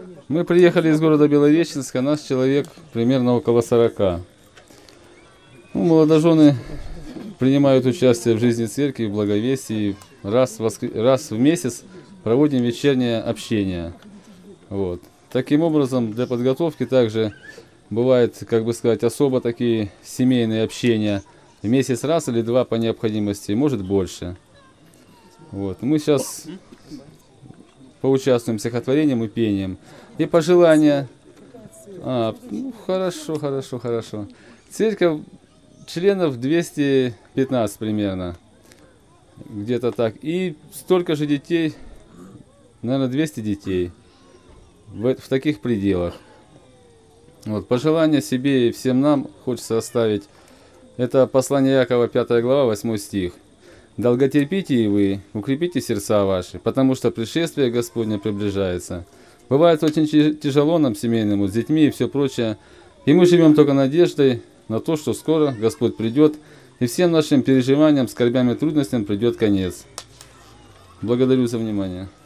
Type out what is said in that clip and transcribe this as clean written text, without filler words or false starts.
Мы приехали из города Белореченска, нас человек примерно около 40. Ну, молодожены принимают участие в жизни церкви, в благовестии. Раз в месяц проводим вечернее общение. Вот. Таким образом, для подготовки также бывает, как бы сказать, особо такие семейные общения. В месяц раз или два по необходимости, может больше. Вот. Мы сейчас поучаствуем в стихотворением и пением. И пожелания. Ну, хорошо. Церковь членов 215 примерно. Где-то так. И столько же детей, наверное, 200 детей. В таких пределах. Вот. Пожелания себе и всем нам хочется оставить. Это послание Якова, 5 глава, 8 стих. «Долготерпите и вы, укрепите сердца ваши, потому что пришествие Господне приближается». Бывает очень тяжело нам семейному, с детьми и все прочее. И мы живем только надеждой на то, что скоро Господь придет, и всем нашим переживаниям, скорбям и трудностям придет конец. Благодарю за внимание.